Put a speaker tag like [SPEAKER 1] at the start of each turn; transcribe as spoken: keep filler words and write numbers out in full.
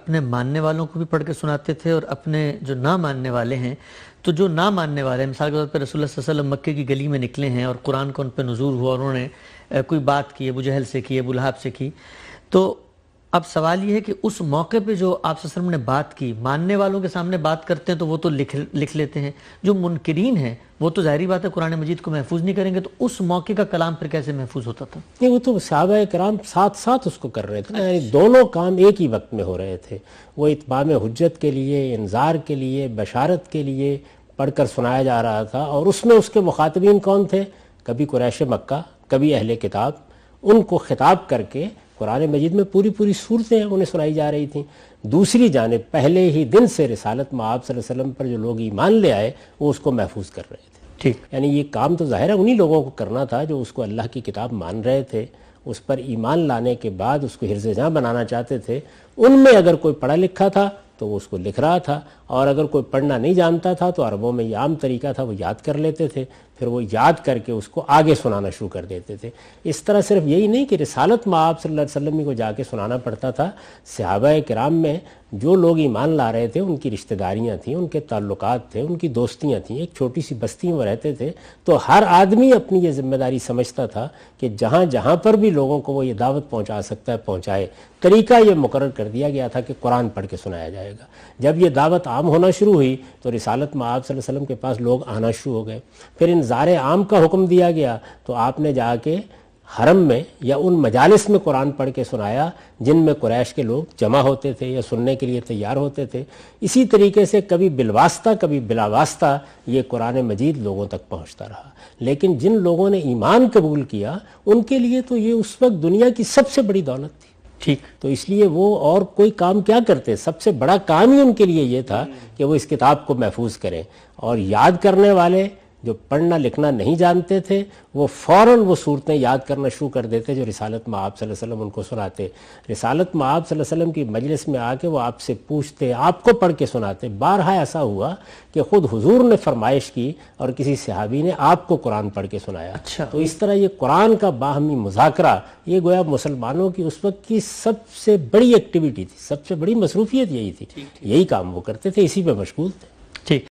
[SPEAKER 1] اپنے ماننے والوں کو بھی پڑھ کے سناتے تھے اور اپنے جو نہ ماننے والے ہیں، تو جو نہ ماننے والے ہیں، مثال کے طور پر رسول اللہ صلی اللہ علیہ وسلم مکے کی گلی میں نکلے ہیں اور قرآن کو ان پہ نزول ہوا اور انہوں نے کوئی بات کی، ابو جہل سے کی، ابو لہب سے کی، تو اب سوال یہ ہے کہ اس موقع پہ جو آپ صلی اللہ علیہ وسلم نے بات کی، ماننے والوں کے سامنے بات کرتے ہیں تو وہ تو لکھ لکھ لیتے ہیں، جو منکرین ہیں وہ تو ظاہری بات ہے قرآن مجید کو محفوظ نہیں کریں گے، تو اس موقع کا کلام پھر کیسے محفوظ ہوتا تھا؟
[SPEAKER 2] نہیں، وہ تو صحابہ کرام ساتھ ساتھ اس کو کر رہے تھے، یعنی دونوں کام ایک ہی وقت میں ہو رہے تھے۔ وہ اتمام حجت کے لیے، انذار کے لیے، بشارت کے لیے پڑھ کر سنایا جا رہا تھا، اور اس میں اس کے مخاطبین کون تھے؟ کبھی قریش مکہ، کبھی اہل کتاب، ان کو خطاب کر کے قرآن مجید میں پوری پوری صورتیں انہیں سنائی جا رہی تھیں۔ دوسری جانب پہلے ہی دن سے رسالت میں آپ صلی اللہ علیہ وسلم پر جو لوگ ایمان لے آئے وہ اس کو محفوظ کر رہے تھے۔
[SPEAKER 1] ٹھیک،
[SPEAKER 2] یعنی یہ کام تو ظاہر ہے انہی لوگوں کو کرنا تھا جو اس کو اللہ کی کتاب مان رہے تھے، اس پر ایمان لانے کے بعد اس کو حرز جاں بنانا چاہتے تھے۔ ان میں اگر کوئی پڑھا لکھا تھا تو وہ اس کو لکھ رہا تھا، اور اگر کوئی پڑھنا نہیں جانتا تھا تو عربوں میں یہ عام طریقہ تھا، وہ یاد کر لیتے تھے، پھر وہ یاد کر کے اس کو آگے سنانا شروع کر دیتے تھے۔ اس طرح صرف یہی نہیں کہ رسالت میں آپ صلی اللہ علیہ وسلم کو جا کے سنانا پڑتا تھا، صحابہ کرام میں جو لوگ ایمان لا رہے تھے ان کی رشتہ داریاں تھیں، ان کے تعلقات تھے، ان کی دوستیاں تھیں، ایک چھوٹی سی بستی میں وہ رہتے تھے، تو ہر آدمی اپنی یہ ذمہ داری سمجھتا تھا کہ جہاں جہاں پر بھی لوگوں کو وہ یہ دعوت پہنچا سکتا ہے پہنچائے۔ طریقہ یہ مقرر کر دیا گیا تھا کہ قرآن پڑھ کے سنایا جائے گا۔ جب یہ دعوت عام ہونا شروع ہوئی تو رسالت میں آپ صلی اللہ علیہ وسلم کے پاس لوگ آنا شروع ہو گئے۔ پھر انذار عام کا حکم دیا گیا تو آپ نے جا کے حرم میں یا ان مجالس میں قرآن پڑھ کے سنایا جن میں قریش کے لوگ جمع ہوتے تھے یا سننے کے لیے تیار ہوتے تھے۔ اسی طریقے سے کبھی بالواسطہ کبھی بلا واسطہ یہ قرآن مجید لوگوں تک پہنچتا رہا، لیکن جن لوگوں نے ایمان قبول کیا ان کے لیے تو یہ اس وقت دنیا کی سب سے بڑی دولت تھی۔
[SPEAKER 1] ٹھیک،
[SPEAKER 2] تو اس لیے وہ اور کوئی کام کیا کرتے، سب سے بڑا کام ہی ان کے لیے یہ تھا کہ وہ اس کتاب کو محفوظ کریں۔ اور یاد کرنے والے جو پڑھنا لکھنا نہیں جانتے تھے وہ فوراً وہ صورتیں یاد کرنا شروع کر دیتے جو رسالت میں آپ صلی اللہ علیہ وسلم ان کو سناتے۔ رسالت میں آپ صلی اللہ علیہ وسلم کی مجلس میں آ کے وہ آپ سے پوچھتے، آپ کو پڑھ کے سناتے۔ بارہا ایسا ہوا کہ خود حضور نے فرمائش کی اور کسی صحابی نے آپ کو قرآن پڑھ کے سنایا۔
[SPEAKER 1] اچھا،
[SPEAKER 2] تو اس طرح یہ قرآن کا باہمی مذاکرہ یہ گویا مسلمانوں کی اس وقت کی سب سے بڑی ایکٹیویٹی تھی، سب سے بڑی مصروفیت یہی تھی، یہی کام وہ کرتے تھے، اسی پہ مشغول تھے۔
[SPEAKER 1] ٹھیک۔